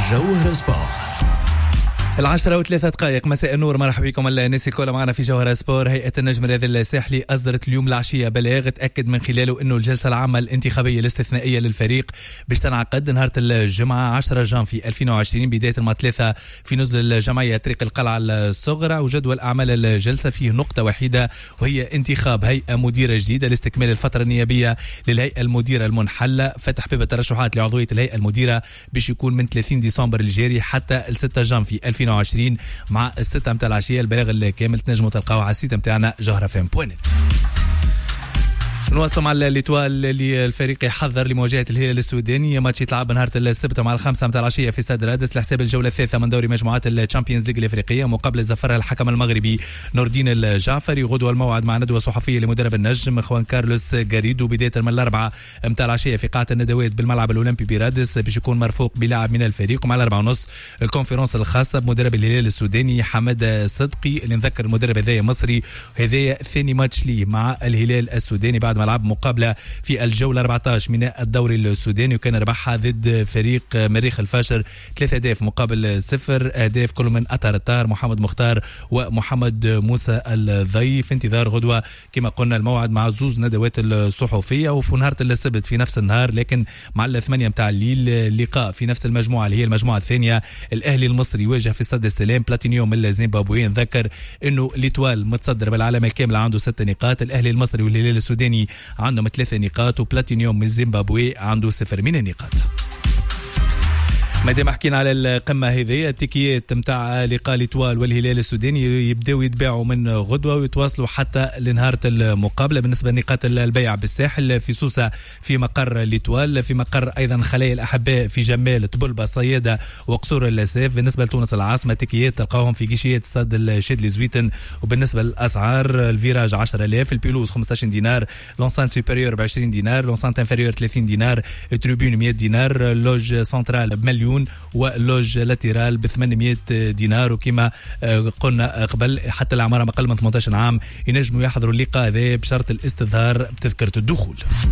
جوهر سبور. 10:03 مساء النور، مرحبا بكم الناس الكل معنا في جوهر سبور. هيئة النجم الرياضي الساحلي أصدرت اليوم العشية بلاغ تأكد من خلاله أنه الجلسة العامة الانتخابية الاستثنائية للفريق باش تنعقد نهار الجمعة 10 جانفي 2020 بداية الماء 3 في نزل الجمعية طريق القلعة الصغرى. وجدول أعمال الجلسة فيه نقطة وحيدة وهي انتخاب هيئة مديرة جديدة لاستكمال الفترة النيابية للهيئة المديرة المنحلة. فتح باب الترشحات لعضوية الهيئة المديرة باش يكون من 30 ديسمبر الجاري حتى 6 جانفي 2020 مع 6 متاع العشية. البلاغ الكامل تنجموا تلقاوه على السيت متاعنا جوهرفم.net. نواصل مع الإيطوال اللي الفريق يحضر لمواجهة الهلال السوداني. ماتش يتلعب نهار السبت مع 5 متاع العشية في استاد رادس لحساب الجولة الثالثة من دوري مجموعات الشامبيونز ليج الإفريقية مقابل زفرها الحكم المغربي نور الدين الجعفري. غدوة الموعد مع ندوة صحفية لمدرب النجم خوان كارلوس غاريدو بداية من 4 متاع العشية في قاعة الندوات بالملعب الأولمبي برادس باش يكون مرفوق بلاعب من الفريق. ومع 4:30 الكونفرنس الخاصة بمدرب الهلال السوداني حمد صدقي اللي نذكر المدرب هذايا مصري وهذايا ثاني ماتش ليه مع الهلال السوداني بعد ما لعب مقابلة في الجولة 14 من الدوري السوداني وكان ربحها ضد فريق مريخ الفاشر 3 أهداف مقابل 0. أهداف كل من أطهر الطاهر محمد مختار ومحمد موسى الضي. في انتظار غدوة كما قلنا الموعد مع زوز ندوات الصحفية. وفي نهار السبت في نفس النهار لكن مع 8 متاع الليل لقاء في نفس المجموعة اللي هي المجموعة الثانية. الأهلي المصري يواجه في استاد السلام بلاتينيوم الزيمبابوي. نذكر انه ليتوال متصدر بالعلامة الكاملة عنده 6 نقاط. الأهلي المصري والهلال السوداني عندهم 3 نقاط وبلاتينيوم من زيمبابوي عنده 0 من النقاط. مادام حكينا على القمة هذه التيكيات متاع لقاء ليتوال والهلال السوداني يبداو يتباعوا من غدوة ويتواصلوا حتى لنهار المقابلة. بالنسبة لنقاط البيع بالساحل في سوسة في مقر ليتوال، في مقر أيضا خلايا الأحباء في جمال طبلبة صيادة وقصور اللاساف. بالنسبة لتونس العاصمة تيكيات تلقاهم في جيشيات استاد الشادلي زويتن. وبالنسبة للأسعار الفيراج 10,000، البيلوز 15 دينار، لونسان سوبيريور ب 20 دينار، لونسان انفيريور 30 دينار، تريبون 100 دينار، لوج سنترال بمليون ولوج لاتيرال ب 800 دينار. وكما قلنا قبل حتى الأعمار ما أقل من 18 عام ينجموا يحضروا اللقاء هذا بشرط الاستظهار بتذكرة الدخول.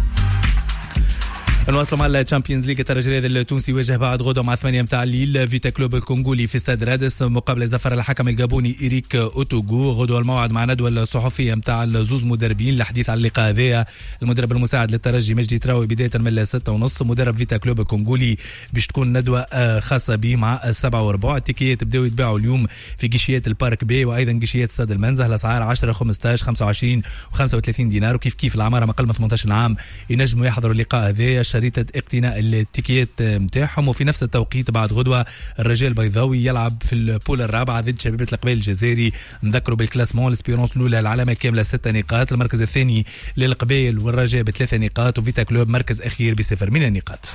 نواصلوا مع الشامبيونز ليج. الترجي الرياضي التونسي يواجه بعد غدوة مع 8 متاع الليل فيتا كلوب الكونغولي في استاد رادس مقابل زفر الحكم الجابوني إيريك أوتوغو. غدوة الموعد مع ندوة الصحفية متاع الزوز مدربين للحديث عن اللقاء هذا. المدرب المساعد للترجي مجدي تراوي بداية من 6:30. مدرب فيتا كلوب الكونغولي باش تكون ندوة خاصة به مع 7:15. التيكيات بداوا يتباعوا اليوم في جيشيات البارك بي وأيضا جيشيات استاد المنزه. الأسعار 10 15 25 و35 دينار. وكيف كيف الأعمار ما أقل من 18 عام ينجموا يحضروا اللقاء هذا شريطة اقتناء التيكيات متاعهم. وفي نفس التوقيت بعد غدوة الرجال البيضاوي يلعب في البول الرابعة ضد شبيبة القبائل الجزائري. نذكروا بالكلاسمون الاسبيرونس الأولى العلامة كاملة 6 نقاط، المركز الثاني للقبائل والرجاء ب3 نقاط، وفيتا كلوب مركز أخير ب0 من النقاط.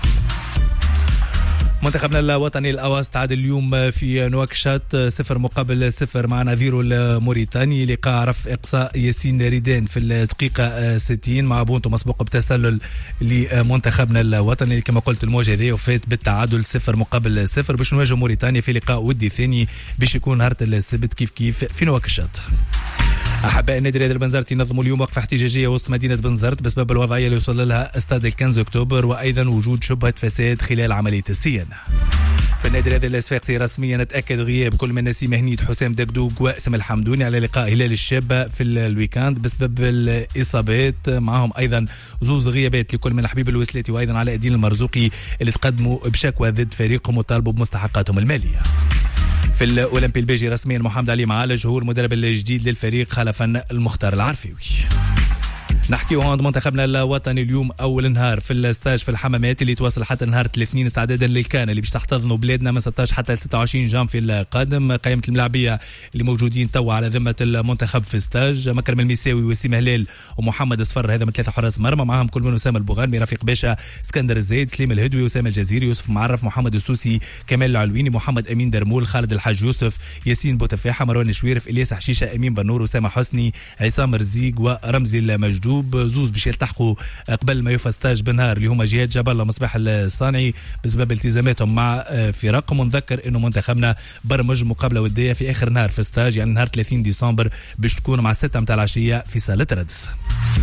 منتخبنا الوطني الأواس تعادل اليوم في نواكشوط 0 مقابل 0 مع نظيره الموريتاني. لقاء عرف إقصاء ياسين ريدان في الدقيقة 60 مع بونتو مسبوق بتسلل لمنتخبنا الوطني. كما قلت المواجهة هذه وفات بالتعادل 0 مقابل 0 باش نواجه موريتانيا في لقاء ودي ثاني باش يكون نهار السبت كيف كيف في نواكشوط. أحباء النادي الرياضي البنزرت ينظموا اليوم وقفة احتجاجية وسط مدينة بنزرت بسبب الوضعية اللي وصل لها استاد 15 أكتوبر وأيضا وجود شبهة فساد خلال عملية الصيانة. في النادي الرياضي الصفاقسي رسميا تأكد غياب كل من نسيم هنيد حسام دقدوق واسم الحمدوني على لقاء هلال الشابة في الويكاند بسبب الإصابات. معهم أيضا زوز غيابات لكل من حبيب الوسلاتي وأيضا علاء الدين المرزوقي اللي تقدموا بشكوى ضد فريقهم وطالبوا بمستحقاتهم المالية. في الأولمبي البيجي رسميا محمد علي معالج هو المدرب الجديد للفريق خلفا المختار العرفيوي. نحكيو عن منتخبنا الوطني اليوم أول نهار في الستاج في الحمامات اللي تواصل حتى نهار 30 استعدادا للكان اللي باش تحتضنوا بلادنا من 16 حتى 26 جانفي القادم. قائمة الملاعبية اللي موجودين توا على ذمة المنتخب في ستاج: مكرم المساوي وسيم هلال ومحمد صفر، هذا من 3 حراس مرمى، معهم كل من أسامة البوغانمي، رفيق باشا، اسكندر الزايد، سليم الهدوي، أسامة الجزيري، يوسف معرف، محمد السوسي، كمال العلويني، محمد أمين درمول، خالد الحاج يوسف، ياسين بوتفاحة، مروان شويرف، إلياس حشيشة، أمين بنور، أسامة حسني، عصام رزيق ورمزي المجدوب. زوز باش يلتحقوا قبل ما يفستاج بنهار اللي هما جهاد جبل مصباح الصانعي بسبب التزاماتهم مع فرقهم. ونذكر انه منتخبنا برمج مقابله وديه في اخر نهار في ستاج يعني نهار 30 ديسمبر باش تكون مع 6 متاع العشيه في صاله رادس.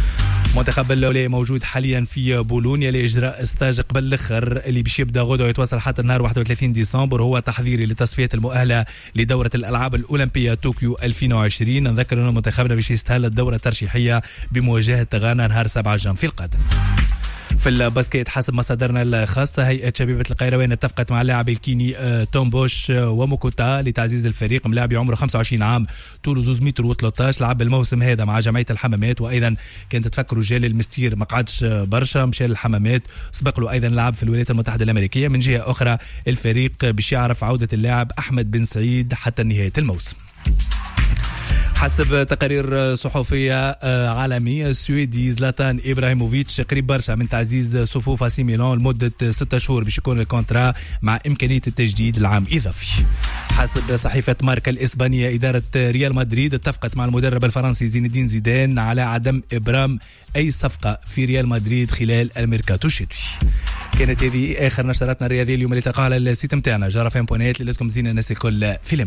منتخب الأولي موجود حاليا في بولونيا لإجراء ستاج قبل الآخر اللي باش يبدا غدوة ويتواصل حتى النهار 31 ديسمبر، هو تحضيري لتصفية المؤهلة لدورة الألعاب الأولمبية طوكيو 2020. نذكر أن منتخبنا باش يستهل الدورة الترشيحية بمواجهة غانا نهار 7 جانفي القادم. في الباسكيت حسب مصادرنا الخاصة هيئة شبيبة القيروان اتفقت مع اللاعب الكيني تومبوش وموكوتا لتعزيز الفريق. ملاعب عمره 25 عام، طوله 2 متر و13، لعب الموسم هذا مع جمعية الحمامات، وأيضا كانت تفكروا جال المستير ما قعدش برشا مشى للحمامات، سبق له أيضا لعب في الولايات المتحدة الأمريكية. من جهة أخرى الفريق باش يعرف عودة اللاعب أحمد بن سعيد حتى نهاية الموسم. حسب تقارير صحفية عالمية، السويدي زلاتان إبراهيموفيتش قريب برشا من تعزيز صفوف AC ميلان لمدة 6 شهور باش يكون الكونترا مع إمكانية التجديد العام إضافي. حسب صحيفة ماركا الإسبانية، إدارة ريال مدريد اتفقت مع المدرب الفرنسي زين الدين زيدان على عدم إبرام أي صفقة في ريال مدريد خلال الميركاتو الشتوي. كانت هذه آخر نشراتنا الرياضية اليوم اللي تلقاها على السيت متاعنا جرافين بونيت. اللي لكم زين الناس الكل في